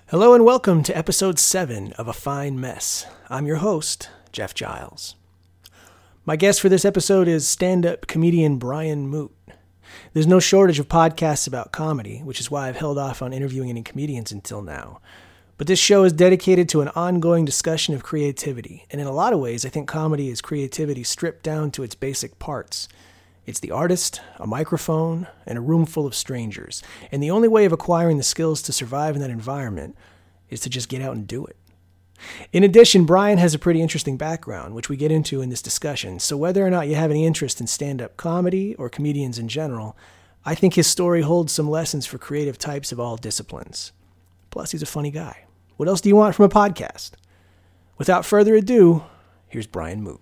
Hello and welcome to episode 7 of A Fine Mess. I'm your host, Jeff Giles. My guest for this episode is stand-up comedian Brian Moot. There's no shortage of podcasts about comedy, which is why I've held off on interviewing any comedians until now. But this show is dedicated to an ongoing discussion of creativity, and in a lot of ways I think comedy is creativity stripped down to its basic parts. It's the artist, a microphone, and a room full of strangers. And the only way of acquiring the skills to survive in that environment is to just get out and do it. In addition, Brian has a pretty interesting background, which we get into in this discussion. So whether or not you have any interest in stand-up comedy or comedians in general, I think his story holds some lessons for creative types of all disciplines. Plus, he's a funny guy. What else do you want from a podcast? Without further ado, here's Brian Moot.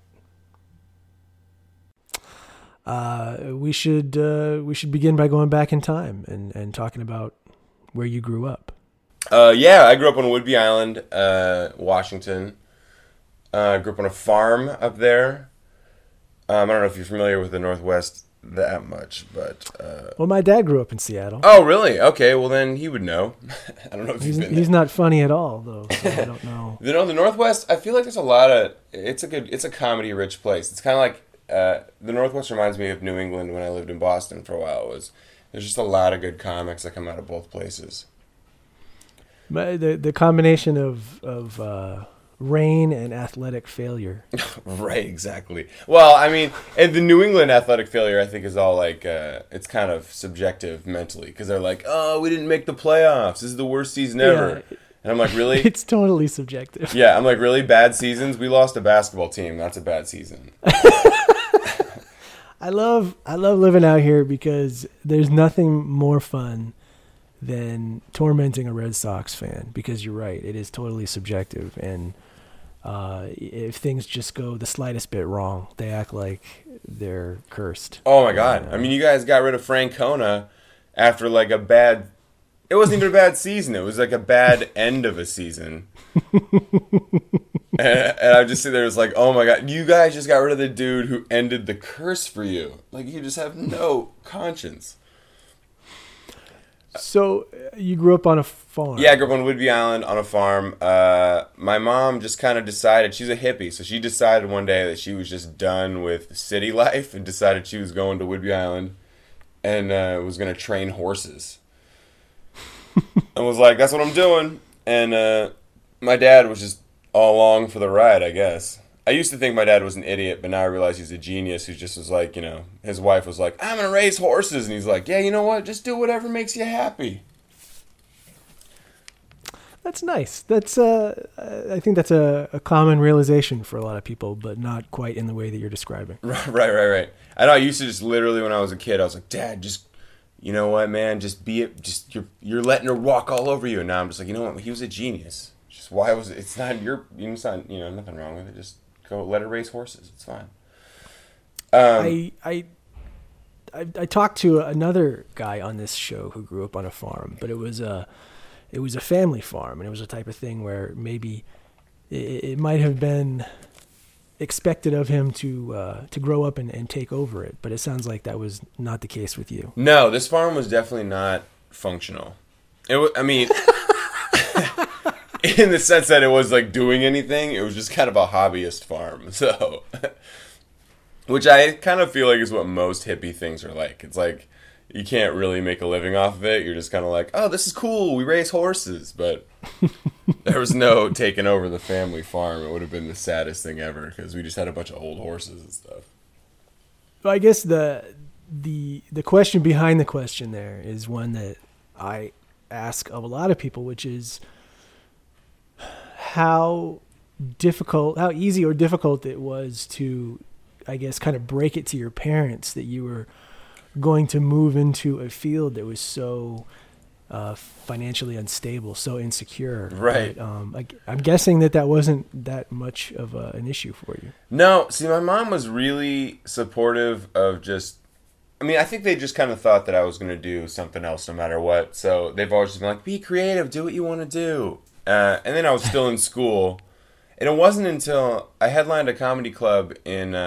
We should begin by going back in time and talking about where you grew up. I grew up on Whidbey Island, Washington. I grew up on a farm up there. I don't know if you're familiar with the Northwest that much, but... Well, my dad grew up in Seattle. Oh, really? Okay, well then he would know. I don't know if you've been there. He's not funny at all, though, so I don't know. The Northwest, I feel like there's a lot of... It's a comedy-rich place. It's kind of like... the Northwest reminds me of New England when I lived in Boston for a while. There's just a lot of good comics that come out of both places. The combination of rain and athletic failure. Right, exactly. Well, I mean, and the New England athletic failure, I think, is all like, it's kind of subjective mentally, because they're like, oh, we didn't make the playoffs. This is the worst season ever. Yeah. And I'm like, really? It's totally subjective. Yeah, I'm like, really? Bad seasons? We lost a basketball team. That's a bad season. I love living out here because there's nothing more fun than tormenting a Red Sox fan, because you're right, it is totally subjective, and if things just go the slightest bit wrong, they act like they're cursed. Oh my God. I mean, you guys got rid of Francona after like a bad... It wasn't even a bad season. It was like a bad end of a season. And I just sit there, it was like, oh my God, you guys just got rid of the dude who ended the curse for you. Like, you just have no conscience. So, you grew up on a farm? Yeah, I grew up on Whidbey Island on a farm. My mom just kind of decided, she's a hippie, so she decided one day that she was just done with city life and decided she was going to Whidbey Island and was going to train horses. And was like, that's what I'm doing. And my dad was just all along for the ride, I guess. I used to think my dad was an idiot, but now I realize he's a genius who just was like, his wife was like, I'm going to raise horses. And he's like, yeah, you know what? Just do whatever makes you happy. That's nice. That's I think that's a common realization for a lot of people, but not quite in the way that you're describing. Right. I know I used to just literally when I was a kid, I was like, Dad, just... You know what, man? Just be it. Just you're letting her walk all over you. And now I'm just like, you know what? He was a genius. Just why was it? It's not your. It's not. Nothing wrong with it. Just go let her raise horses. It's fine. I talked to another guy on this show who grew up on a farm, but it was a family farm, and it was a type of thing where maybe it might have been expected of him to grow up and take over it, but it sounds like that was not the case with you. No, this farm was definitely not functional. I mean, in the sense that it was like doing anything, it was just kind of a hobbyist farm. So, which I kind of feel like is what most hippie things are like. It's like you can't really make a living off of it. You're just kind of like, oh, this is cool. We raise horses, but there was no taking over the family farm. It would have been the saddest thing ever because we just had a bunch of old horses and stuff. Well, I guess the question behind the question there is one that I ask of a lot of people, which is how easy or difficult it was to, I guess, kind of break it to your parents that you were going to move into a field that was so financially unstable, so insecure. Right. But, I'm guessing that wasn't that much of an issue for you. No. See, my mom was really supportive of just... I mean, I think they just kind of thought that I was going to do something else no matter what. So they've always just been like, be creative, do what you want to do. And then I was still in school. And it wasn't until I headlined a comedy club in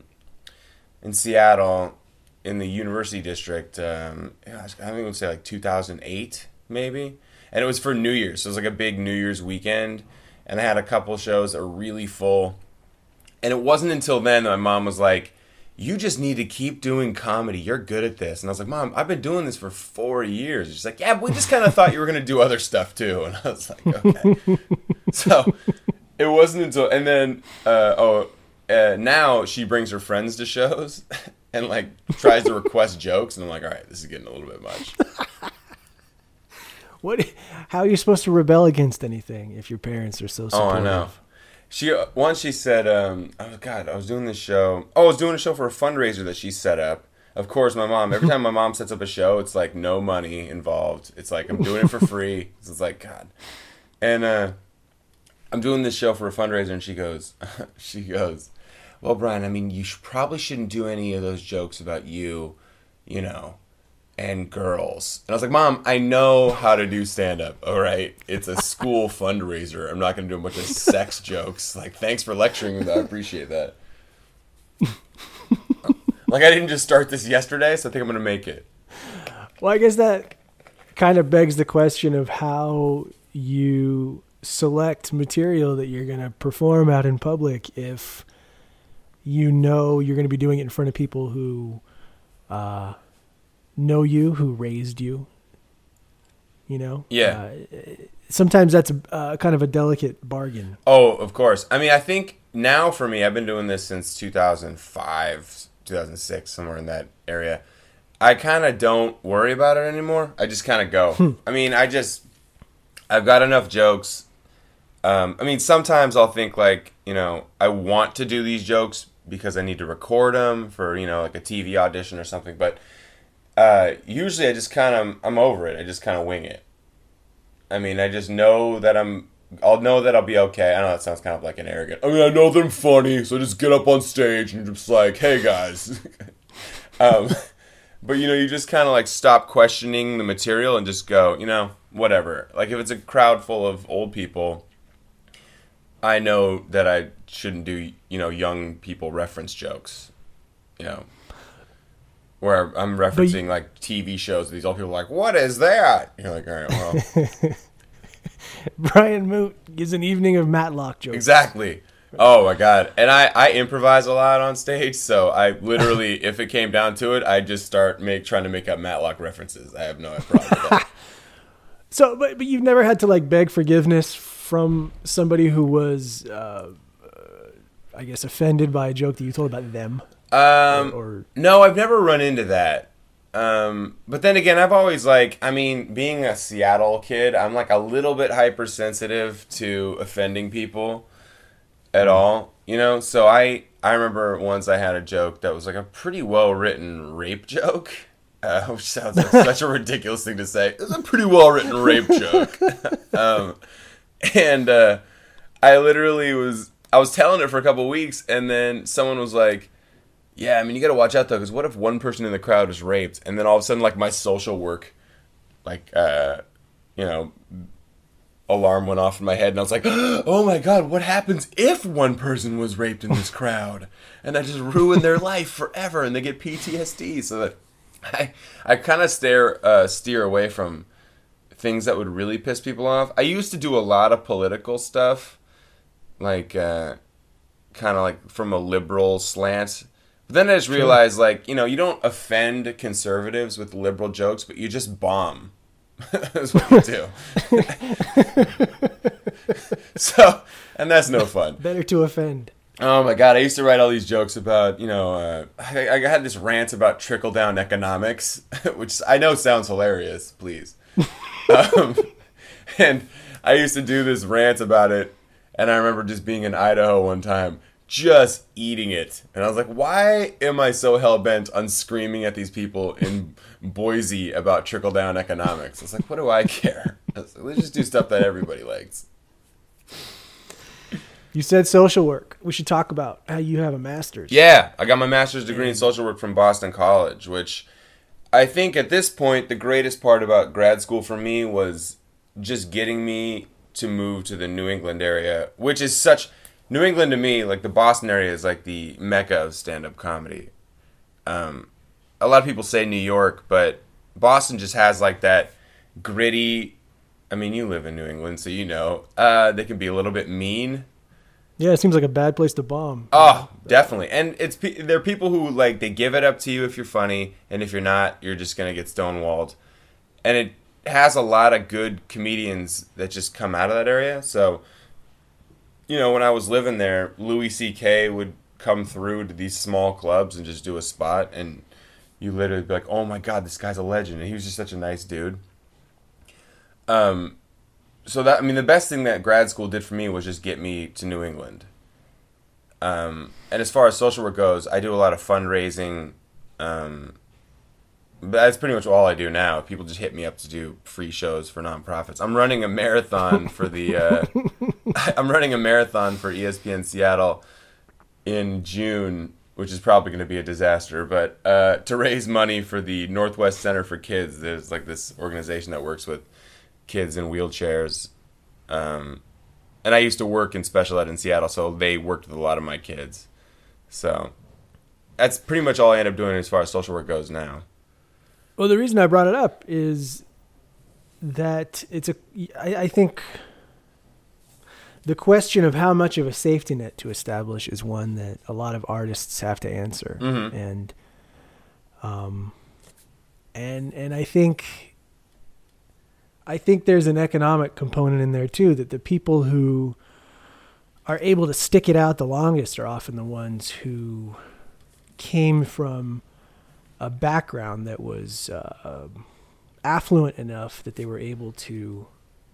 Seattle in the University District, I think I would say like 2008, maybe. And it was for New Year's. So it was like a big New Year's weekend. And I had a couple shows that were really full. And it wasn't until then that my mom was like, you just need to keep doing comedy. You're good at this. And I was like, Mom, I've been doing this for 4 years. She's like, yeah, we just kind of thought you were going to do other stuff too. And I was like, okay. So it wasn't until, and then, now she brings her friends to shows and like tries to request jokes. And I'm like, all right, this is getting a little bit much. How are you supposed to rebel against anything if your parents are so supportive? Oh, I know. She said, oh God, I was doing this show. Oh, I was doing a show for a fundraiser that she set up. Of course, every time my mom sets up a show, it's like no money involved. It's like I'm doing it for free. So it's like, God. And I'm doing this show for a fundraiser, and she goes, well, Brian, I mean, you probably shouldn't do any of those jokes about you, and girls. And I was like, Mom, I know how to do stand-up, all right? It's a school fundraiser. I'm not going to do a bunch of sex jokes. Like, thanks for lecturing me, though. I appreciate that. Like, I didn't just start this yesterday, so I think I'm going to make it. Well, I guess that kind of begs the question of how you select material that you're going to perform out in public if you know you're going to be doing it in front of people who know you, who raised you, Yeah. Sometimes that's kind of a delicate bargain. Oh, of course. I mean, I think now for me, I've been doing this since 2005, 2006, somewhere in that area. I kind of don't worry about it anymore. I just kind of go. I mean, I've got enough jokes. I mean, sometimes I'll think like, I want to do these jokes because I need to record them for, like a TV audition or something. But usually I just I'm over it. I just kind of wing it. I mean, I just know that I'll know that I'll be okay. I know that sounds kind of like an arrogant. I mean, I know that I'm funny, so I just get up on stage and just like, hey guys. But you just kind of like stop questioning the material and just go, whatever. Like if it's a crowd full of old people, I know that I shouldn't do, young people reference jokes, where I'm referencing like TV shows. These old people are like, what is that? You're like, all right, well. Brian Moot gives an evening of Matlock jokes. Exactly. Oh my God. And I improvise a lot on stage. So I literally, if it came down to it, I just start trying to make up Matlock references. I have no problem with that. So, but you've never had to like beg forgiveness from somebody who was, I guess, offended by a joke that you told about them? No, I've never run into that. But then again, I've always being a Seattle kid, I'm like a little bit hypersensitive to offending people at all, So I remember once I had a joke that was like a pretty well-written rape joke. Which sounds like such a ridiculous thing to say. It's a pretty well-written rape joke. And I was telling it for a couple weeks, and then someone was like, yeah, I mean, you got to watch out, though, because what if one person in the crowd is raped? And then all of a sudden, like, my social work, alarm went off in my head, and I was like, oh, my God, what happens if one person was raped in this crowd? And that just ruined their life forever, and they get PTSD. So that I kind of steer away from things that would really piss people off. I used to do a lot of political stuff, like, kind of like from a liberal slant. But then I just realized, you don't offend conservatives with liberal jokes, but you just bomb. That's what you do. So, and that's no fun. Better to offend. Oh my God, I used to write all these jokes about, I had this rant about trickle-down economics, which I know sounds hilarious, please. And I used to do this rant about it, and I remember just being in Idaho one time, just eating it. And I was like, why am I so hell-bent on screaming at these people in Boise about trickle-down economics? I was like, what do I care? Let's just do stuff that everybody likes. You said social work. We should talk about how you have a master's. Yeah, I got my master's degree in social work from Boston College, which I think at this point, the greatest part about grad school for me was just getting me to move to the New England area, which is such... New England to me, like the Boston area, is like the mecca of stand-up comedy. A lot of people say New York, but Boston just has like that gritty I mean, you live in New England, so you know, they can be a little bit mean. Yeah, it seems like a bad place to bomb. Oh, definitely. And there are people who, like, they give it up to you if you're funny, and if you're not, you're just going to get stonewalled. And it has a lot of good comedians that just come out of that area. So, you know, when I was living there, Louis C.K. would come through to these small clubs and just do a spot, and you literally be like, oh my God, this guy's a legend. And he was just such a nice dude. So that, I mean, the best thing that grad school did for me was just get me to New England. And as far as social work goes, I do a lot of fundraising. But that's pretty much all I do now. People just hit me up to do free shows for nonprofits. I'm running a marathon for I'm running a marathon for ESPN Seattle in June, which is probably going to be a disaster. But to raise money for the Northwest Center for Kids, there's like this organization that works with kids in wheelchairs. And I used to work in special ed in Seattle, so they worked with a lot of my kids. So that's pretty much all I end up doing as far as social work goes now. Well, the reason I brought it up is that I think the question of how much of a safety net to establish is one that a lot of artists have to answer. Mm-hmm. And I think there's an economic component in there too, that the people who are able to stick it out the longest are often the ones who came from a background that was affluent enough that they were able to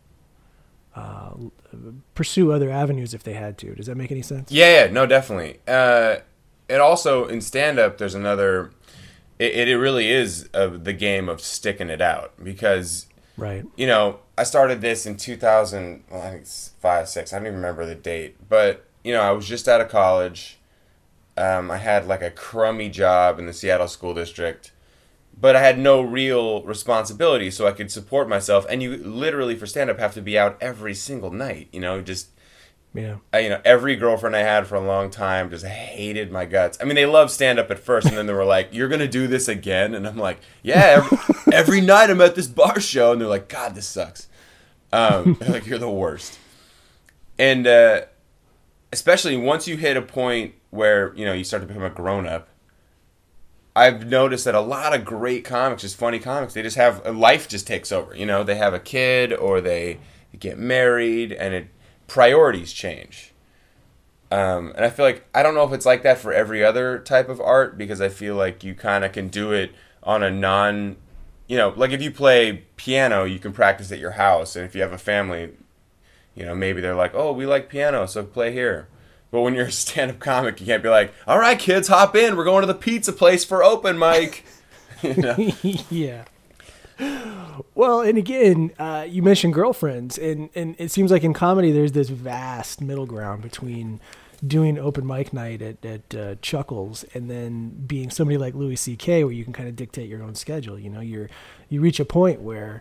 pursue other avenues if they had to. Does that make any sense? Yeah, no, definitely. It also, in stand-up, there's another... It really is the game of sticking it out, because... Right. You know, I started this in 2000, well, I think it's 5, 6, I don't even remember the date. But, you know, I was just out of college. I had like a crummy job in the Seattle School District. But I had no real responsibility, so I could support myself. And you literally, for stand-up, have to be out every single night. You know, just... Yeah. You know, every girlfriend I had for a long time just hated my guts. I mean, they loved stand-up at first, and then they were like, you're going to do this again? And I'm like, yeah, every night I'm at this bar show. And they're like, God, this sucks. They're like, you're the worst. And especially once you hit a point where, you know, you start to become a grown-up, I've noticed that a lot of great comics, just funny comics, they just have, life just takes over. You know, they have a kid or they get married, and priorities change. And I feel like, I don't know if it's like that for every other type of art, because I feel like you kind of can do it on a you know, like if you play piano, you can practice at your house. And if you have a family, you know, maybe they're like, oh, we like piano, so play here. But when you're a stand-up comic, you can't be like, all right, kids, hop in. We're going to the pizza place for open mic. You know? Yeah. Well, and again, you mentioned girlfriends, and it seems like in comedy there's this vast middle ground between doing open mic night at Chuckles and then being somebody like Louis C.K., where you can kind of dictate your own schedule. You know, you reach a point where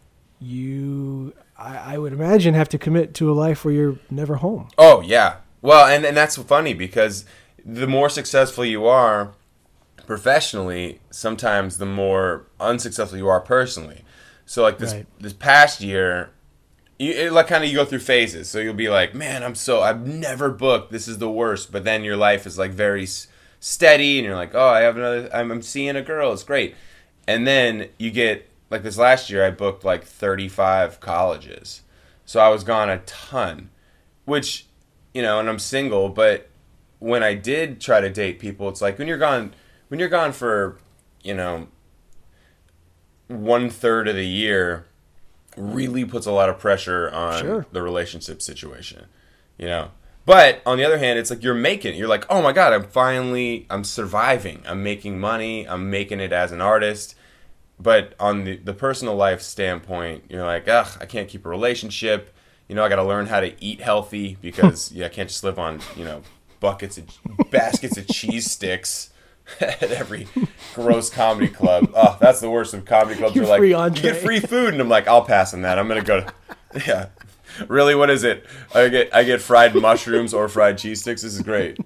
I would imagine, have to commit to a life where you're never home. Oh, yeah. Well, and that's funny, because the more successful you are professionally, sometimes the more unsuccessful you are personally. So like this past year, you go through phases. So you'll be like, man, I've never booked. This is the worst. But then your life is like very steady, and you're like, oh, I'm seeing a girl. It's great. And then you get, like this last year, I booked like 35 colleges. So I was gone a ton, which, you know, and I'm single. But when I did try to date people, it's like when you're gone for, you know, 1/3 of the year, really puts a lot of pressure on the relationship situation, you know. But on the other hand, it's like you're like, oh my God, I'm surviving. I'm making money. I'm making it as an artist. But on the personal life standpoint, you're like, ugh, I can't keep a relationship. You know, I got to learn how to eat healthy, because I can't just live on, you know, baskets of cheese sticks at every gross comedy club. Oh, that's the worst of comedy clubs. You're like, you get free food, and I'm like, I'll pass on that. I'm gonna go to, yeah. Really, what is it? I get fried mushrooms or fried cheese sticks. This is great.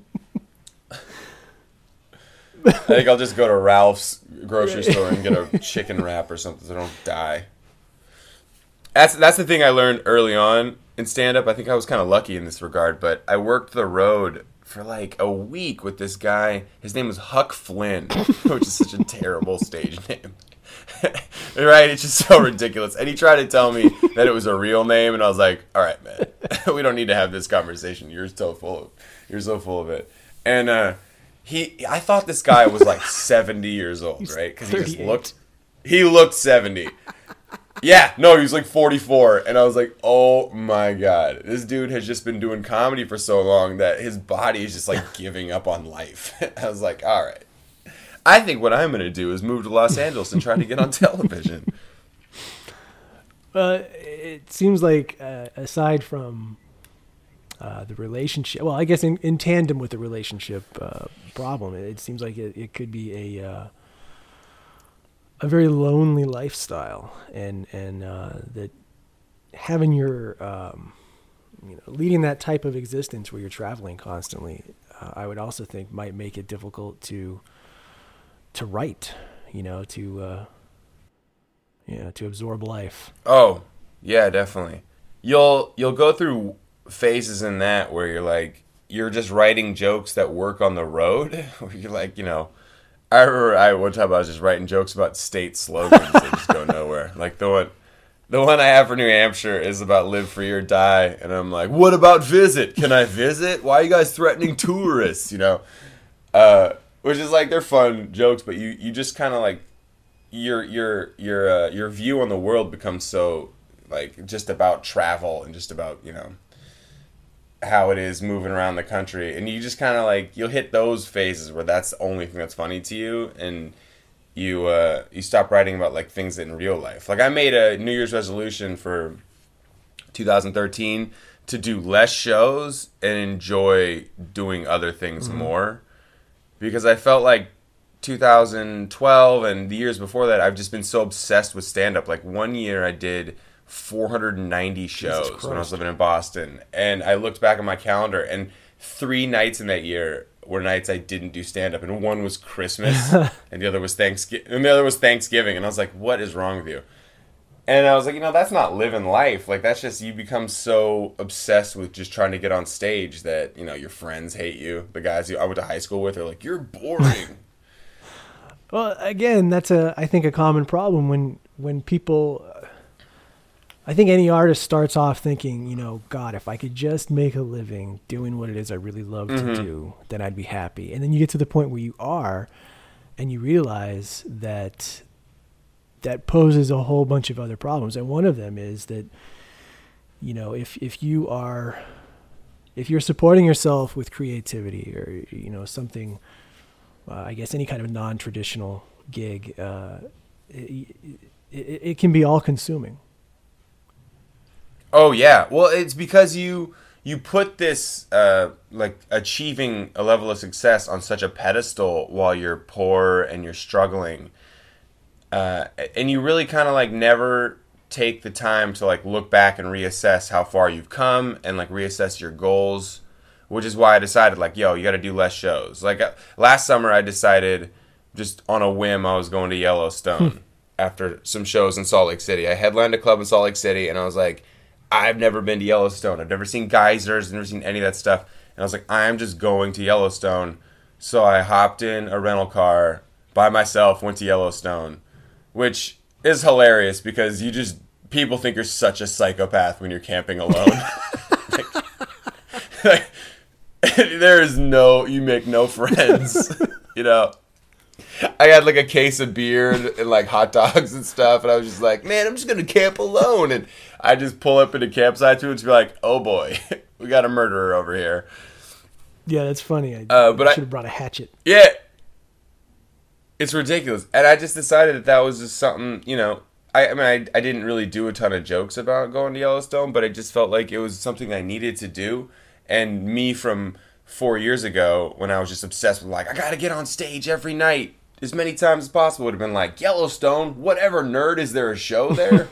I think I'll just go to Ralph's grocery store and get a chicken wrap or something so I don't die. That's the thing I learned early on in stand-up. I think I was kind of lucky in this regard, but I worked the road for like a week with this guy. His name was Huck Flynn, which is such a terrible stage name. Right? It's just so ridiculous. And he tried to tell me that it was a real name, and I was like, all right, man, we don't need to have this conversation. You're so full of it. And I thought this guy was like 70 years old, right? Because he looked 70. Yeah, no, he was like 44, and I was like, oh my God, this dude has just been doing comedy for so long that his body is just like giving up on life. I was like, all right, I think what I'm going to do is move to Los Angeles and try to get on television. It seems like aside from the relationship, well, I guess in tandem with the relationship problem, it seems like it could be a very lonely lifestyle, and that having your leading that type of existence where you're traveling constantly, I would also think might make it difficult to write, to absorb life. Oh yeah, definitely. You'll go through phases in that where you're just writing jokes that work on the road. Where you're like, I remember one time I was just writing jokes about state slogans that just go nowhere. Like the one I have for New Hampshire is about live free or die, and I'm like, what about visit? Can I visit? Why are you guys threatening tourists? Which is like, they're fun jokes, but you just kind of like your view on the world becomes so like just about travel and just about how it is moving around the country, and you just kind of like, you'll hit those phases where that's the only thing that's funny to you, and you stop writing about like things in real life. Like I made a New Year's resolution for 2013 to do less shows and enjoy doing other things more, because I felt like 2012 and the years before that I've just been so obsessed with stand-up. Like one year I did 490 shows when I was living in Boston, and I looked back at my calendar, and 3 nights in that year were nights I didn't do stand-up, and one was Christmas and the other was Thanksgiving, and I was like, what is wrong with you? And I was like, that's not living life. Like, that's just, you become so obsessed with just trying to get on stage that your friends hate you. The guys I went to high school with are like, you're boring. Well, again, that's I think a common problem when people, I think any artist starts off thinking, God, if I could just make a living doing what it is I really love to do, then I'd be happy. And then you get to the point where you are, and you realize that poses a whole bunch of other problems. And one of them is that, if you're supporting yourself with creativity or, something, I guess any kind of non-traditional gig, it can be all consuming. Oh yeah, well, it's because you put this like achieving a level of success on such a pedestal while you're poor and you're struggling, and you really kind of like never take the time to like look back and reassess how far you've come and like reassess your goals, which is why I decided like, you got to do less shows. Like last summer I decided just on a whim I was going to Yellowstone after some shows in Salt Lake City. I headlined a club in Salt Lake City, and I was like, I've never been to Yellowstone. I've never seen geysers. I've never seen any of that stuff. And I was like, I'm just going to Yellowstone. So I hopped in a rental car by myself, went to Yellowstone, which is hilarious because people think you're such a psychopath when you're camping alone. You make no friends, I had like a case of beer and like hot dogs and stuff, and I was just like, man, I'm just gonna camp alone. And I just pull up into campsite to it to be like, oh boy, we got a murderer over here. Yeah, that's funny. I should have brought a hatchet. Yeah, it's ridiculous. And I just decided that was just something, I didn't really do a ton of jokes about going to Yellowstone, but I just felt like it was something I needed to do. And me from 4 years ago, when I was just obsessed with like, I gotta get on stage every night as many times as possible, would have been like, Yellowstone, whatever, nerd, is there a show there?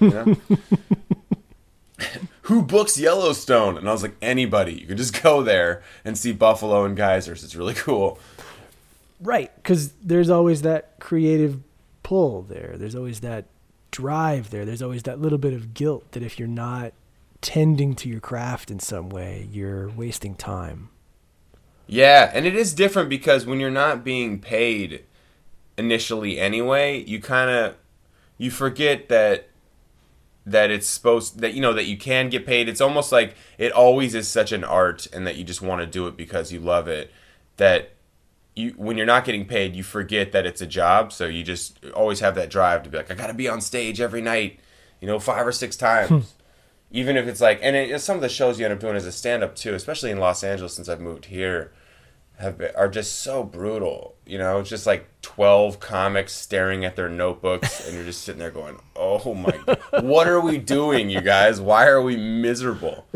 Who books Yellowstone? And I was like, anybody. You could just go there and see buffalo and geysers. It's really cool. Right, because there's always that creative pull there. There's always that drive there. There's always that little bit of guilt that if you're not tending to your craft in some way, you're wasting time. Yeah, and it is different because when you're not being paid initially anyway, you forget that it's supposed that that you can get paid. It's almost like it always is such an art, and that you just want to do it because you love it, that when you're not getting paid, you forget that it's a job. So you just always have that drive to be like, I got to be on stage every night, 5 or 6 times. Even if it's like, and some of the shows you end up doing as a stand-up too, especially in Los Angeles since I've moved here, are just so brutal. It's just like 12 comics staring at their notebooks, and you're just sitting there going, oh my God, what are we doing, you guys? Why are we miserable?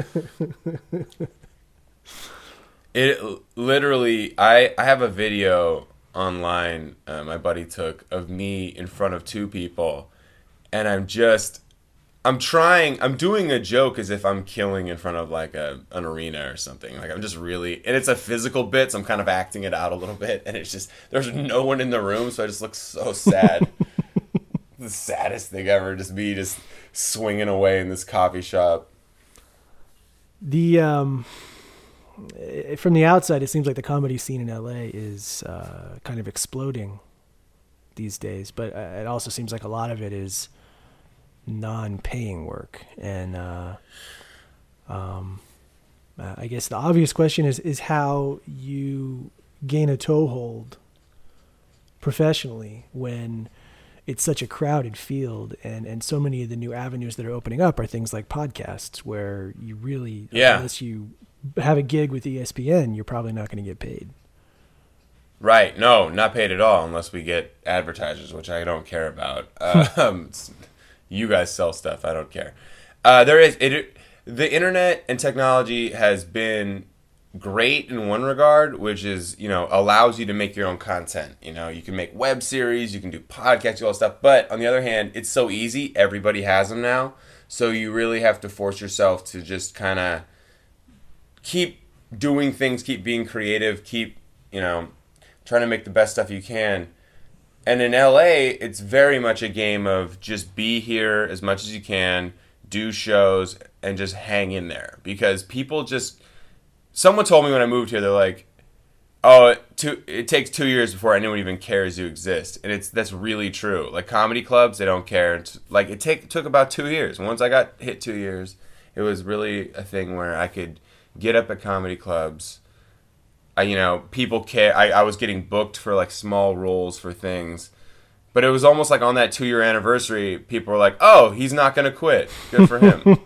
It literally, I have a video online my buddy took of me in front of 2 people, and I'm doing a joke as if I'm killing in front of like an arena or something. Like I'm just really, and it's a physical bit, so I'm kind of acting it out a little bit, and it's just, there's no one in the room, so I just look so sad. The saddest thing ever, just me just swinging away in this coffee shop. From the outside, it seems like the comedy scene in LA is kind of exploding these days, but it also seems like a lot of it is non-paying work. And I guess the obvious question is how you gain a toehold professionally when it's such a crowded field, and so many of the new avenues that are opening up are things like podcasts, where you really, unless you have a gig with ESPN, you're probably not going to get paid. Right. No, not paid at all unless we get advertisers, which I don't care about. You guys sell stuff. I don't care. The internet and technology has been great in one regard, which is, allows you to make your own content. You can make web series, you can do podcasts, all that stuff. But on the other hand, it's so easy. Everybody has them now. So you really have to force yourself to just kind of keep doing things, keep being creative, keep, trying to make the best stuff you can. And in LA, it's very much a game of just be here as much as you can, do shows, and just hang in there. Because people just... Someone told me when I moved here, they're like, oh, it takes 2 years before anyone even cares you exist. And that's really true. Like comedy clubs, they don't care. It took about 2 years. Once I got hit 2 years, it was really a thing where I could get up at comedy clubs. People care. I was getting booked for like small roles for things. But it was almost like on that 2-year anniversary, people were like, oh, he's not going to quit. Good for him.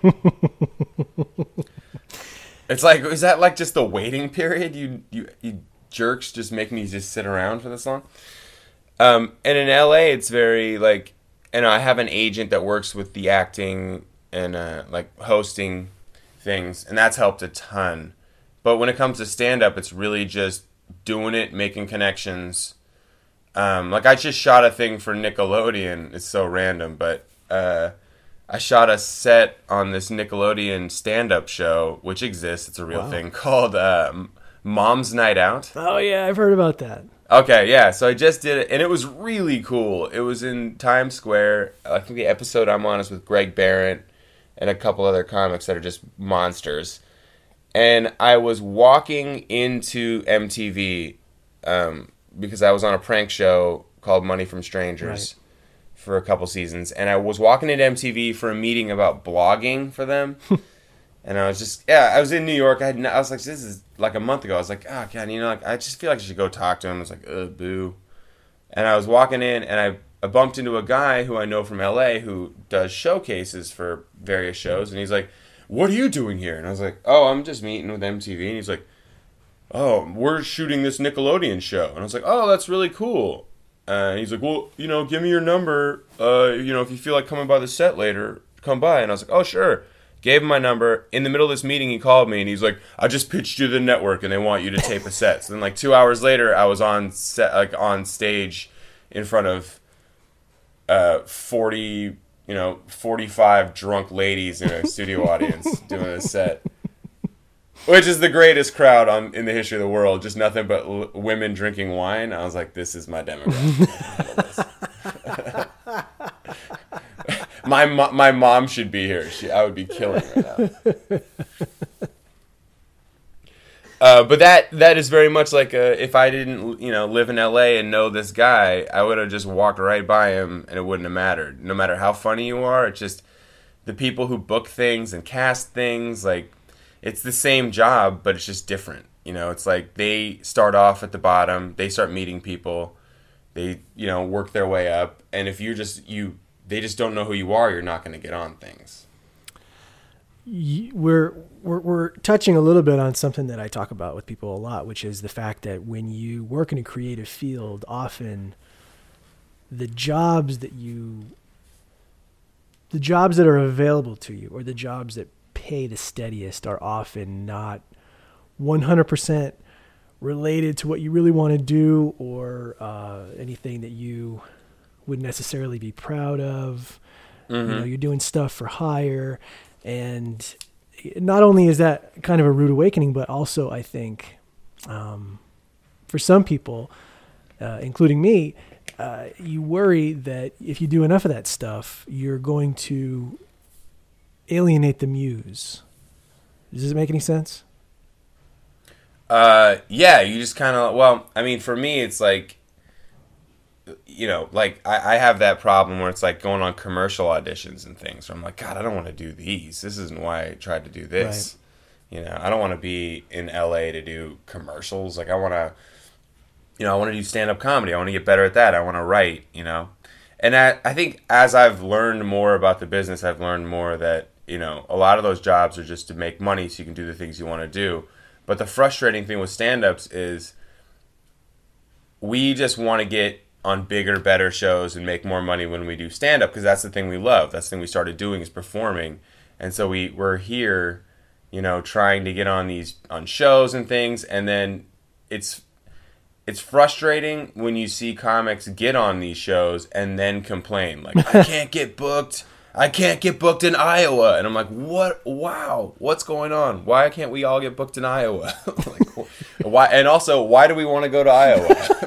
It's like, is that like just the waiting period? You jerks just make me just sit around for this long? And in LA, it's very like, and I have an agent that works with the acting and like hosting things, and that's helped a ton. But when it comes to stand-up, it's really just doing it, making connections. Like I just shot a thing for Nickelodeon. It's so random, but I shot a set on this Nickelodeon stand-up show, which exists. It's a real thing called Mom's Night Out. Oh, yeah, I've heard about that. Okay, yeah. So I just did it, and it was really cool. It was in Times Square. I think the episode I'm on is with Greg Barrett and a couple other comics that are just monsters. And I was walking into MTV because I was on a prank show called Money from Strangers for a couple seasons. And I was walking into MTV for a meeting about blogging for them. And I was just, I was in New York. I was like, this is like a month ago. I was like, oh, God, I just feel like I should go talk to him. I was like, boo. And I was walking in, and I bumped into a guy who I know from LA who does showcases for various shows. And he's like, what are you doing here? And I was like, oh, I'm just meeting with MTV. And he's like, oh, we're shooting this Nickelodeon show. And I was like, oh, that's really cool. And he's like, well, give me your number. If you feel like coming by the set later, come by. And I was like, oh, sure. Gave him my number. In the middle of this meeting, he called me, and he's like, I just pitched you the network, and they want you to tape a set. So then, like, 2 hours later, I was on set, like, on stage in front of 45 drunk ladies in a studio audience doing a set. Which is the greatest crowd in the history of the world. Just nothing but women drinking wine. I was like, this is my demographic. my mom should be here. I would be killing right now. But that is very much like if I didn't, live in LA and know this guy, I would have just walked right by him and it wouldn't have mattered. No matter how funny you are, it's just the people who book things and cast things, like, it's the same job, but it's just different. It's like they start off at the bottom, they start meeting people, they, work their way up, and if they just don't know who you are, you're not going to get on things. We're touching a little bit on something that I talk about with people a lot, which is the fact that when you work in a creative field, often the jobs that are available to you, or the jobs that pay the steadiest, are often not 100% related to what you really want to do, or anything that you would necessarily be proud of. Mm-hmm. You're doing stuff for hire. And not only is that kind of a rude awakening, but also I think for some people, including me, you worry that if you do enough of that stuff, you're going to alienate the muse. Does it make any sense? Yeah, you just kind of, for me, it's like, I have that problem where it's like going on commercial auditions and things where I'm like, God, I don't want to do these. This isn't why I tried to do this. Right. I don't want to be in LA to do commercials. Like, I want to do stand-up comedy. I want to get better at that. I want to write, And I think as I've learned more about the business, I've learned more that, a lot of those jobs are just to make money so you can do the things you want to do. But the frustrating thing with stand-ups is we just want to get on bigger, better shows and make more money when we do stand-up, because that's the thing we love. That's the thing we started doing, is performing. And so we're here, trying to get on shows and things, and then it's frustrating when you see comics get on these shows and then complain, like, I can't get booked in Iowa. And I'm like, what? Wow, what's going on? Why can't we all get booked in Iowa? Like, why? And also, why do we want to go to Iowa?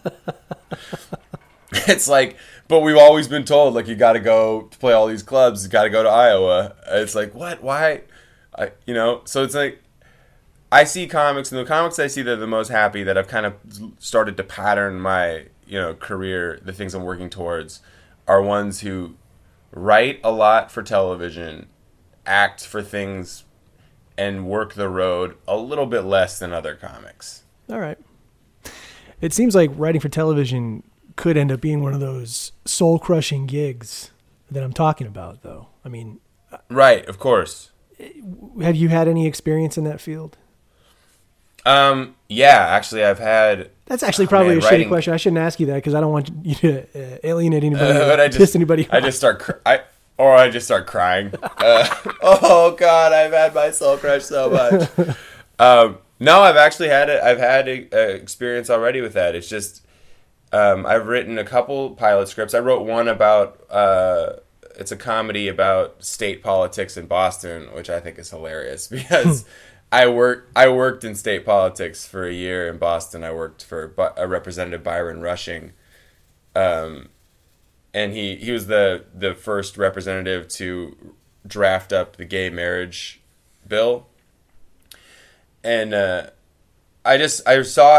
It's like, but we've always been told, like, you got to go to play all these clubs, you got to go to Iowa. It's like, what? Why? So it's like, I see comics, and the comics I see that are the most happy, that I've kind of started to pattern my, career, the things I'm working towards, are ones who write a lot for television, act for things, and work the road a little bit less than other comics. All right. It seems like writing for television could end up being one of those soul-crushing gigs that I'm talking about, though. I mean... Right, of course. Have you had any experience in that field? Yeah, actually, I've had... That's actually probably a shitty question. I shouldn't ask you that, because I don't want you to alienate anybody or piss anybody off. I just start crying. Oh, God, I've had my soul crushed so much. No, I've actually had it. I've had experience already with that. It's just... I've written a couple pilot scripts. I wrote one about, it's a comedy about state politics in Boston, which I think is hilarious, because I worked in state politics for a year in Boston. I worked for Representative Byron Rushing, and he was the first representative to draft up the gay marriage bill. And I saw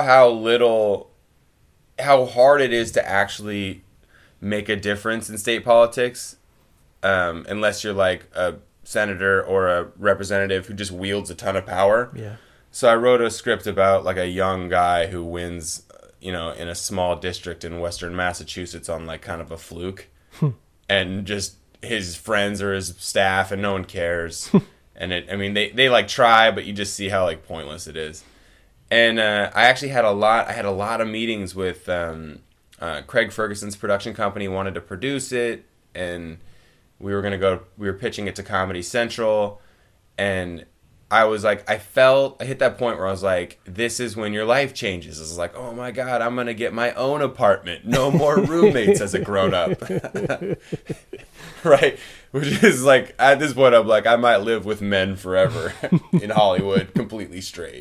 how hard it is to actually make a difference in state politics, unless you're like a senator or a representative who just wields a ton of power. Yeah. So I wrote a script about like a young guy who wins, in a small district in Western Massachusetts on like kind of a fluke, and just his friends or his staff, and no one cares. And they like try, but you just see how like pointless it is. And I actually had a lot of meetings with Craig Ferguson's production company. Wanted to produce it, and we were pitching it to Comedy Central, and I hit that point where I was like, this is when your life changes. I was like, oh my God, I'm going to get my own apartment. No more roommates as a grown up. Right? Which is like, at this point, I'm like, I might live with men forever in Hollywood, completely straight.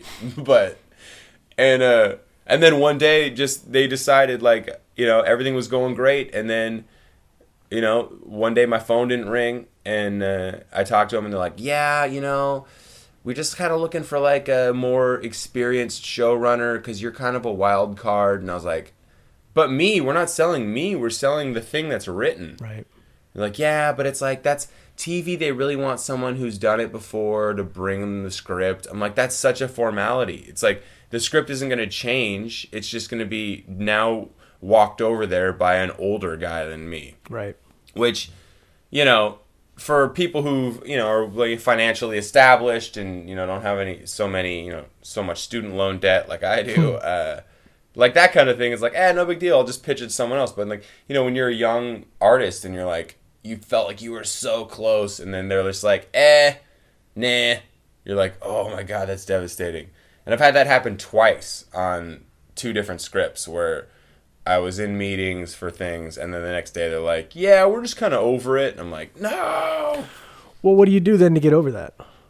And then one day, they decided, like, everything was going great, and then one day my phone didn't ring, and I talked to them, and they're like, yeah, we're just kind of looking for like a more experienced showrunner because you're kind of a wild card. And I was like, but we're not selling me. We're selling the thing that's written. Right. They're like, yeah, but it's like, that's TV. They really want someone who's done it before to bring them the script. I'm like, that's such a formality. It's like the script isn't going to change. It's just going to be now walked over there by an older guy than me. Right. Which, for people who are like financially established and don't have so much student loan debt like I do, like that kind of thing is like, no big deal. I'll just pitch it to someone else. But like, when you're a young artist and you're like, you felt like you were so close, and then they're just like, nah. You're like, oh my God, that's devastating. And I've had that happen twice on 2 different scripts where I was in meetings for things, and then the next day they're like, yeah, we're just kind of over it. And I'm like, no. Well, what do you do then to get over that?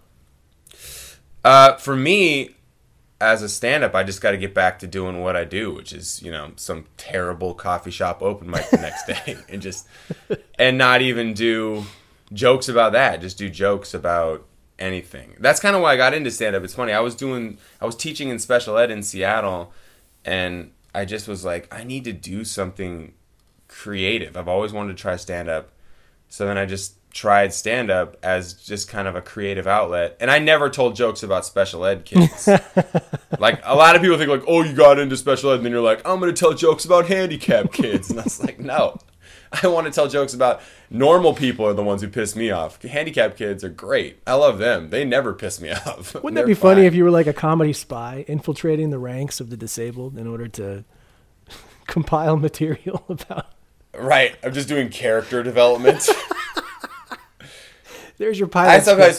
For me, as a stand-up, I just got to get back to doing what I do, which is, some terrible coffee shop open mic the next day, and not even do jokes about that. Just do jokes about anything. That's kind of why I got into stand-up. It's funny. I was teaching in special ed in Seattle, and I just was like, I need to do something creative. I've always wanted to try stand-up. So then I just tried stand-up as just kind of a creative outlet. And I never told jokes about special ed kids. Like, a lot of people think like, oh, you got into special ed, and then you're like, I'm going to tell jokes about handicapped kids. And I was like, no. I want to tell jokes about normal people are the ones who piss me off. Handicapped kids are great. I love them. They never piss me off. Wouldn't that be funny if you were like a comedy spy infiltrating the ranks of the disabled in order to compile material about... Right. I'm just doing character development. There's your pilot. I sometimes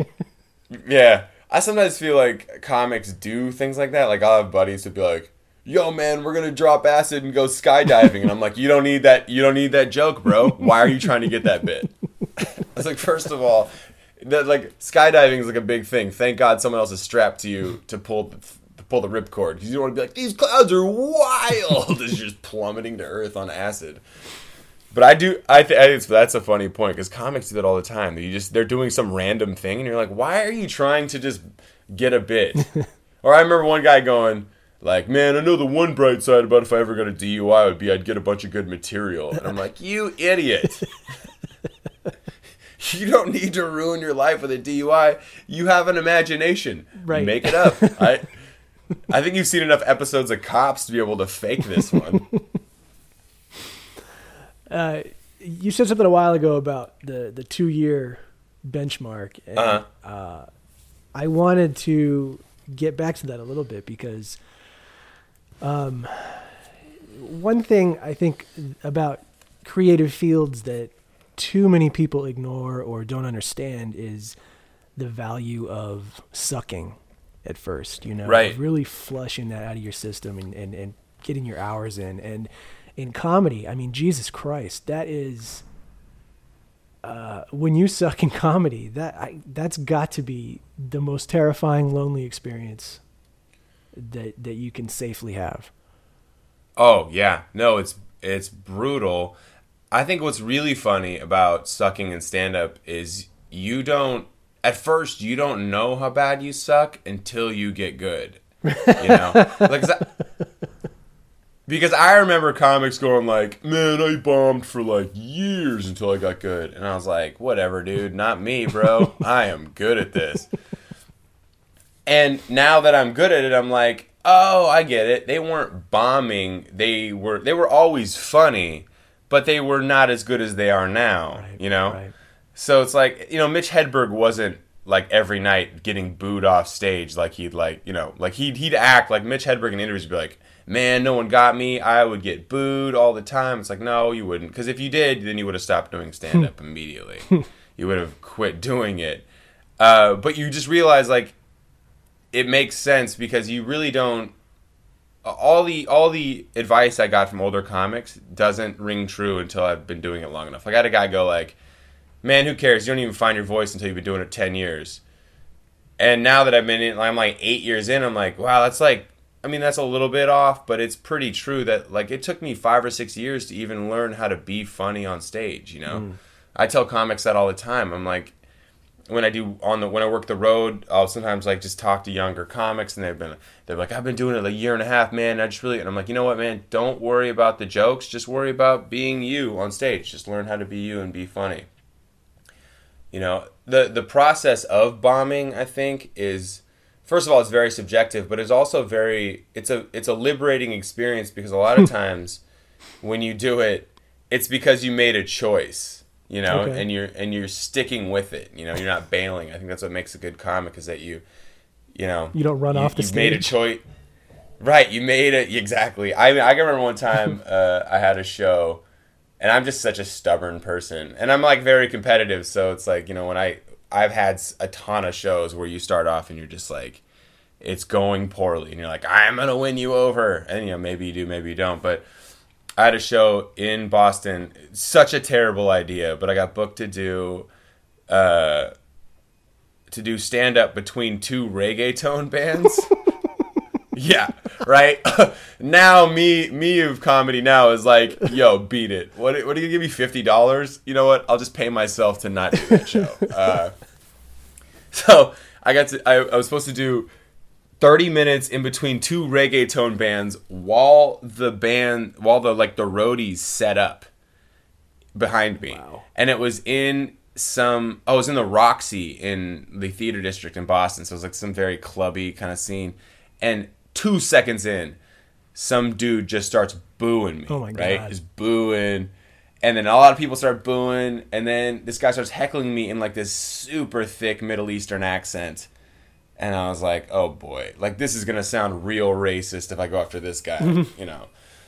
feel like comics do things like that. Like, I'll have buddies who be like, yo, man, we're going to drop acid and go skydiving. And I'm like, you don't need that joke, bro. Why are you trying to get that bit? I was like, first of all, skydiving is like a big thing. Thank God someone else is strapped to you to pull the ripcord. Because you don't want to be like, these clouds are wild. It's just plummeting to earth on acid. But I think that's a funny point, because comics do that all the time. They're doing some random thing, and you're like, why are you trying to just get a bit? Or I remember one guy going, like, man, I know the one bright side about if I ever got a DUI would be I'd get a bunch of good material. And I'm like, you idiot. You don't need to ruin your life with a DUI. You have an imagination. Right. Make it up. I think you've seen enough episodes of Cops to be able to fake this one. You said something a while ago about the 2-year benchmark. And, I wanted to get back to that a little bit because one thing I think about creative fields that too many people ignore or don't understand is the value of sucking at first, right. Really flushing that out of your system and getting your hours in. And in comedy, I mean, Jesus Christ, that is, when you suck in comedy, that's got to be the most terrifying, lonely experience that you can safely have. Oh yeah, no, it's brutal. I think what's really funny about sucking in stand-up is at first you don't know how bad you suck until you get good. Because I remember comics going like, man, I bombed for like years until I got good. And I was like, whatever, dude, not me, bro. I am good at this. And now that I'm good at it, I'm like, oh, I get it. They weren't bombing. They were always funny, but they were not as good as they are now, right, Right. So it's like, Mitch Hedberg wasn't like every night getting booed off stage like he'd he'd act like Mitch Hedberg in interviews would be like, man, no one got me. I would get booed all the time. It's like, no, you wouldn't. Because if you did, then you would have stopped doing stand-up immediately. You would have quit doing it. But you just realize, like, it makes sense because you really don't... All the advice I got from older comics doesn't ring true until I've been doing it long enough. Like, I had a guy go like, man, who cares? You don't even find your voice until you've been doing it 10 years. And now that I'm like 8 years in, I'm like, wow, that's like I mean, that's a little bit off, but it's pretty true that, like, it took me 5 or 6 years to even learn how to be funny on stage, you know? I tell comics that all the time. I'm like, when I work the road, I'll sometimes, like, just talk to younger comics, and they're like, I've been doing it a year and a half, man. And I'm like, you know what, man? Don't worry about the jokes. Just worry about being you on stage. Just learn how to be you and be funny. You know, the process of bombing, I think, is, first of all, it's very subjective, but it's also it's a liberating experience, because a lot of times when you do it, it's because you made a choice. You know, okay. and you're sticking with it. You know, you're not bailing. I think that's what makes a good comic, is that you don't run off the stage. You made a choice, right? You made it exactly. I can remember one time I had a show, and I'm just such a stubborn person, and I'm like very competitive. So it's like, you know, when I've had a ton of shows where you start off and you're just like, it's going poorly, and you're like, I'm gonna win you over, and you know, maybe you do, maybe you don't, but. I had a show in Boston. Such a terrible idea, but I got booked to do stand up between two reggaeton bands. Yeah, right. Now me of comedy now is like, yo, beat it. What do you give me, $50? You know what? I'll just pay myself to not do that show. So I was supposed to do 30 minutes in between two reggaeton bands while the roadies set up behind me. Wow. And it was I was in the Roxy in the theater district in Boston. So it was like some very clubby kind of scene. And 2 seconds in, some dude just starts booing me. Oh my God. Right? Just booing. And then a lot of people start booing. And then this guy starts heckling me in like this super thick Middle Eastern accent. And I was like, oh boy, like this is going to sound real racist if I go after this guy, you know.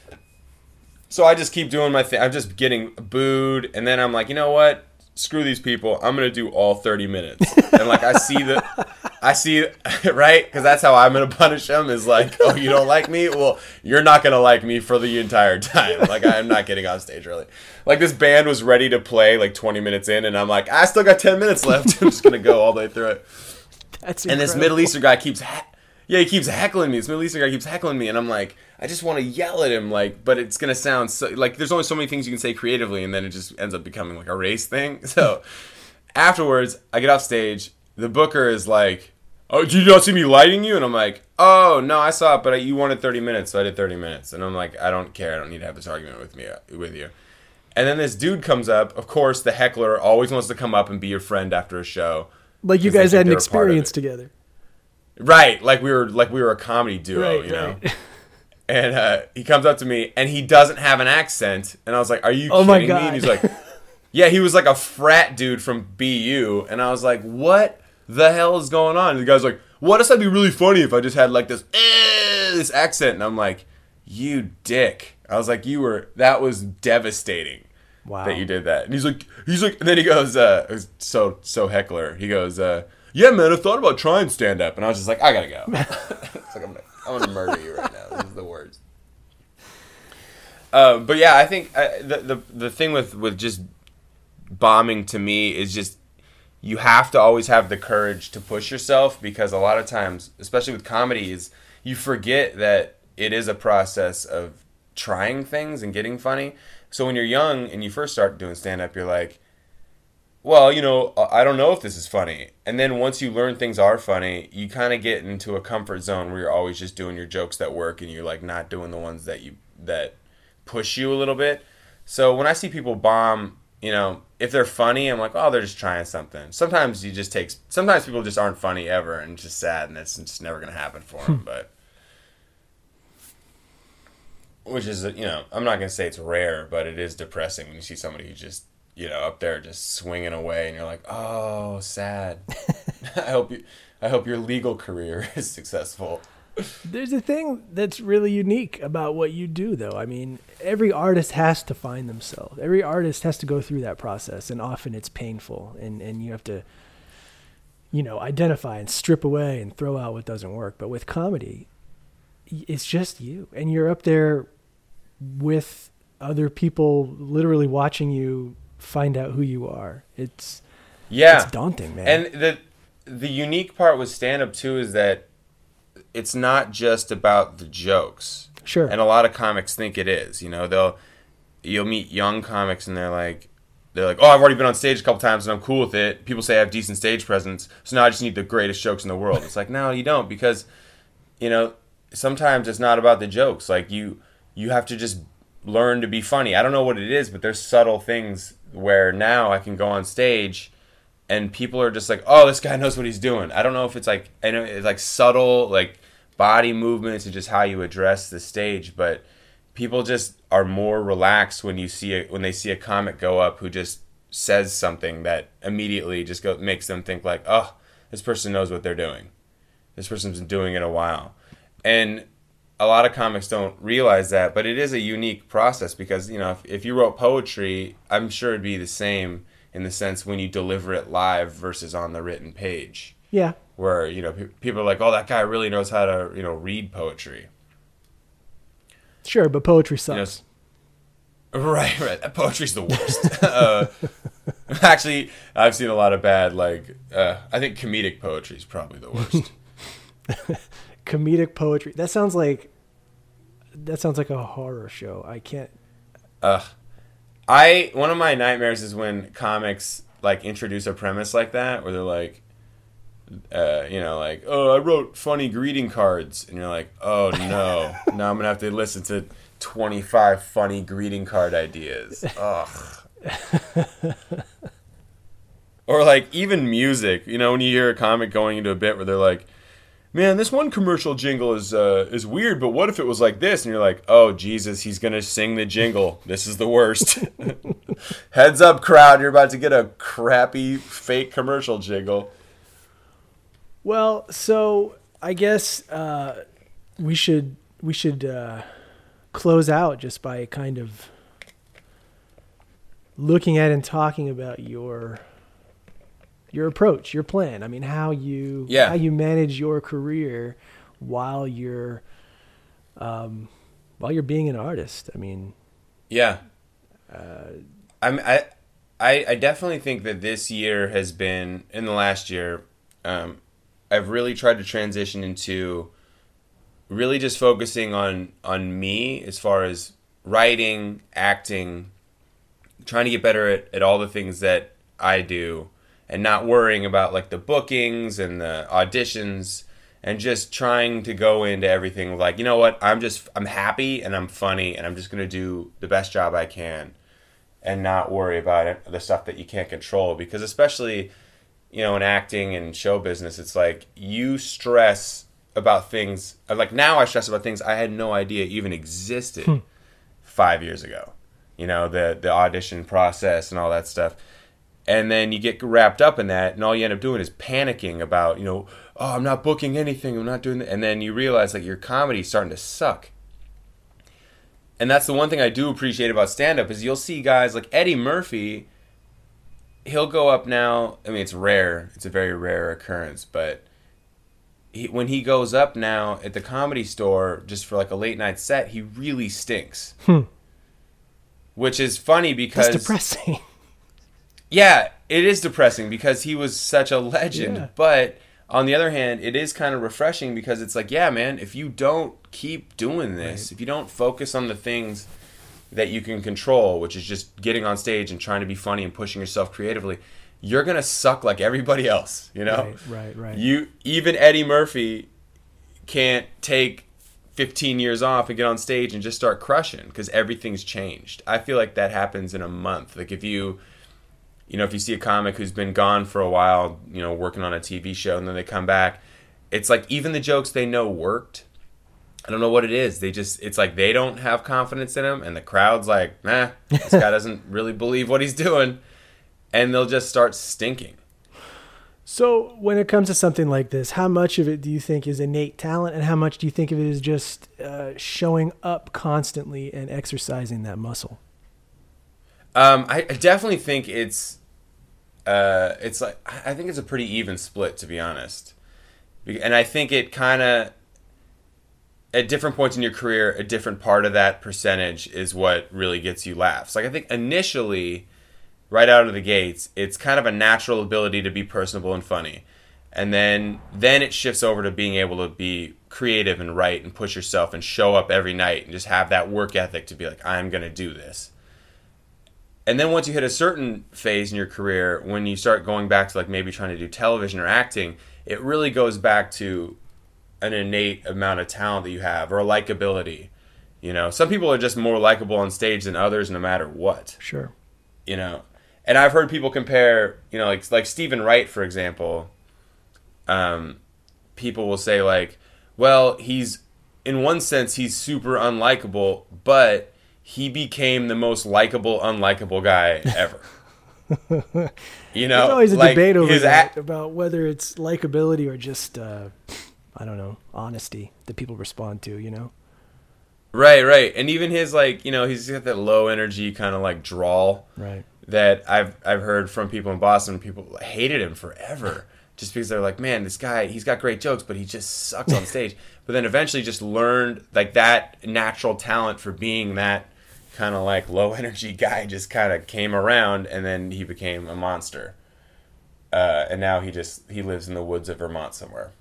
So I just keep doing my thing. I'm just getting booed. And then I'm like, you know what? Screw these people. I'm going to do all 30 minutes. And like I see, right? Because that's how I'm going to punish them, is like, oh, you don't like me? Well, you're not going to like me for the entire time. Like I'm not getting on stage early. Like this band was ready to play like 20 minutes in. And I'm like, I still got 10 minutes left. I'm just going to go all the way through it. That's and this Middle Eastern guy keeps heckling me. This Middle Eastern guy keeps heckling me, and I'm like, I just want to yell at him, like, but it's gonna sound so, like, there's only so many things you can say creatively, and then it just ends up becoming like a race thing. So afterwards, I get off stage. The booker is like, "Oh, did you not see me lighting you?" And I'm like, "Oh no, I saw it, but you wanted 30 minutes, so I did 30 minutes." And I'm like, "I don't care. I don't need to have this argument with you." And then this dude comes up. Of course, the heckler always wants to come up and be your friend after a show. Like you guys had an experience together. Right, like we were a comedy duo, right, you know. Right. And he comes up to me, and he doesn't have an accent, and I was like, "Are you kidding my God. me?" And he's like, "Yeah." He was like a frat dude from BU, and I was like, "What the hell is going on?" And the guy's like, "What if that'd be really funny if I just had like this accent?" And I'm like, "You dick!" I was like, that was devastating. Wow. That you did that. And he's like, and then he goes, so heckler. He goes, yeah, man, I thought about trying stand up, and I was just like, I gotta go. It's like I'm gonna murder you right now. This is the worst. But yeah, I think the thing with just bombing to me is just you have to always have the courage to push yourself, because a lot of times, especially with comedy, is you forget that it is a process of trying things and getting funny. So when you're young and you first start doing stand-up, you're like, well, you know, I don't know if this is funny. And then once you learn things are funny, you kind of get into a comfort zone where you're always just doing your jokes that work, and you're like not doing the ones that push you a little bit. So when I see people bomb, you know, if they're funny, I'm like, oh, they're just trying something. Sometimes people just aren't funny ever, and it's just sad, and it's just never going to happen for them. But which is, you know, I'm not going to say it's rare, but it is depressing when you see somebody who just, you know, up there just swinging away, and you're like, oh, sad. I hope your legal career is successful. There's a thing that's really unique about what you do, though. I mean, every artist has to find themselves. Every artist has to go through that process, and often it's painful, and you have to, you know, identify and strip away and throw out what doesn't work. But with comedy, it's just you, and you're up there with other people literally watching you find out who you are. It's daunting, man. And the unique part with stand-up too is that it's not just about the jokes. Sure. And a lot of comics think it is. You know, you'll meet young comics and they're like, oh, I've already been on stage a couple times and I'm cool with it. People say I have decent stage presence, so now I just need the greatest jokes in the world. It's like, no, you don't, because, you know, sometimes it's not about the jokes. Like, you have to just learn to be funny. I don't know what it is, but there's subtle things where now I can go on stage and people are just like, oh, this guy knows what he's doing. I don't know if it's like, I know it's like subtle, like body movements and just how you address the stage, but people just are more relaxed when when they see a comic go up who just says something that immediately just makes them think like, oh, this person knows what they're doing. This person's been doing it a while. And a lot of comics don't realize that, but it is a unique process because, you know, if you wrote poetry, I'm sure it'd be the same in the sense when you deliver it live versus on the written page. Yeah. Where, you know, people are like, oh, that guy really knows how to, you know, read poetry. Sure, but poetry sucks. You know, right. Poetry's the worst. Actually, I've seen a lot of bad, like, I think comedic poetry is probably the worst. Comedic poetry. That sounds like a horror show. I can't. One of my nightmares is when comics, like, introduce a premise like that, where they're like, you know, like, oh, I wrote funny greeting cards. And you're like, oh, no. Now I'm going to have to listen to 25 funny greeting card ideas. Ugh. Or, like, even music. You know, when you hear a comic going into a bit where they're like, man, this one commercial jingle is weird, but what if it was like this? And you're like, oh, Jesus, he's going to sing the jingle. This is the worst. Heads up, crowd. You're about to get a crappy, fake commercial jingle. Well, so I guess we should close out just by kind of looking at and talking about your approach, your plan. I mean, how you manage your career while you're being an artist. I mean, yeah. I definitely think that this year has been, in the last year, I've really tried to transition into really just focusing on me as far as writing, acting, trying to get better at all the things that I do, and not worrying about like the bookings and the auditions, and just trying to go into everything like, you know what, I'm happy and I'm funny and I'm just going to do the best job I can and not worry about it, the stuff that you can't control. Because especially, you know, in acting and show business, it's like you stress about things. Like now I stress about things I had no idea even existed 5 years ago. You know, the audition process and all that stuff. And then you get wrapped up in that, and all you end up doing is panicking about, you know, oh, I'm not booking anything, I'm not doing that. And then you realize like your comedy's starting to suck. And that's the one thing I do appreciate about stand-up is you'll see guys like Eddie Murphy. He'll go up now. I mean, it's rare. It's a very rare occurrence. But when he goes up now at the Comedy Store just for like a late night set, he really stinks. Which is funny because... That's depressing. Yeah, it is depressing because he was such a legend. Yeah. But on the other hand, it is kind of refreshing because it's like, yeah, man, if you don't keep doing this, if you don't focus on the things that you can control, which is just getting on stage and trying to be funny and pushing yourself creatively, you're going to suck like everybody else, you know? Right. Even Eddie Murphy can't take 15 years off and get on stage and just start crushing because everything's changed. I feel like that happens in a month. Like if you see a comic who's been gone for a while, you know, working on a TV show, and then they come back, it's like even the jokes they know worked, I don't know what it is. It's like they don't have confidence in him, and the crowd's like, nah, this guy doesn't really believe what he's doing, and they'll just start stinking. So when it comes to something like this, how much of it do you think is innate talent, and how much do you think of it as just showing up constantly and exercising that muscle? I definitely think it's like, I think it's a pretty even split, to be honest. And I think it kind of, at different points in your career, a different part of that percentage is what really gets you laughs. Like I think initially, right out of the gates, it's kind of a natural ability to be personable and funny. And then it shifts over to being able to be creative and write and push yourself and show up every night and just have that work ethic to be like, I'm going to do this. And then once you hit a certain phase in your career, when you start going back to like maybe trying to do television or acting, it really goes back to an innate amount of talent that you have, or a likability. You know, some people are just more likable on stage than others no matter what. Sure. You know, and I've heard people compare, you know, like Stephen Wright, for example. People will say like, well, he's, in one sense, he's super unlikable, but he became the most likable, unlikable guy ever. You know, there's always a like debate over that, about whether it's likability or just, I don't know, honesty that people respond to, you know? Right. And even his, like, you know, he's got that low energy kind of like drawl. Right. That I've heard from people in Boston. People hated him forever just because they're like, man, this guy, he's got great jokes, but he just sucks on stage. But then eventually just learned like that natural talent for being that kind of like low energy guy just kind of came around, and then he became a monster. And now he lives in the woods of Vermont somewhere.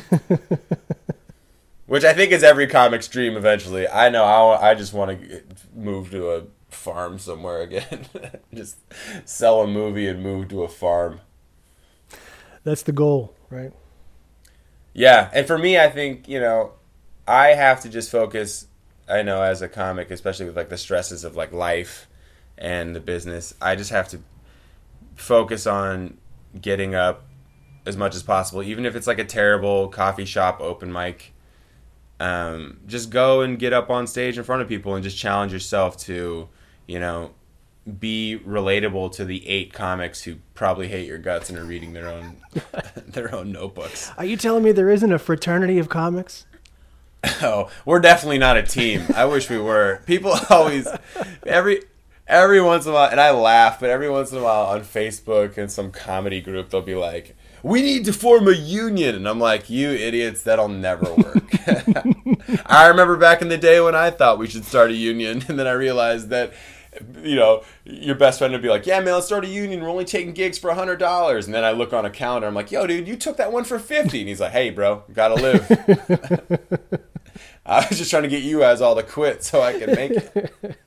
Which I think is every comic's dream eventually. I know I just want to move to a farm somewhere again. Just sell a movie and move to a farm. That's the goal, right? Yeah, and for me, I think, you know, I have to just focus, I know, as a comic, especially with like the stresses of like life and the business, I just have to focus on getting up as much as possible, even if it's like a terrible coffee shop open mic. Just go and get up on stage in front of people and just challenge yourself to, you know, be relatable to the 8 comics who probably hate your guts and are reading their own their own notebooks. Are you telling me there isn't a fraternity of comics? Oh, we're definitely not a team. I wish we were. People always, every once in a while, and I laugh, but every once in a while on Facebook and some comedy group, they'll be like, we need to form a union. And I'm like, you idiots, that'll never work. I remember back in the day when I thought we should start a union, and then I realized that, you know, your best friend would be like, yeah, man, let's start a union. We're only taking gigs for $100. And then I look on a calendar. I'm like, yo, dude, you took that one for $50. And he's like, hey, bro, gotta live. I was just trying to get you guys all to quit so I can make it.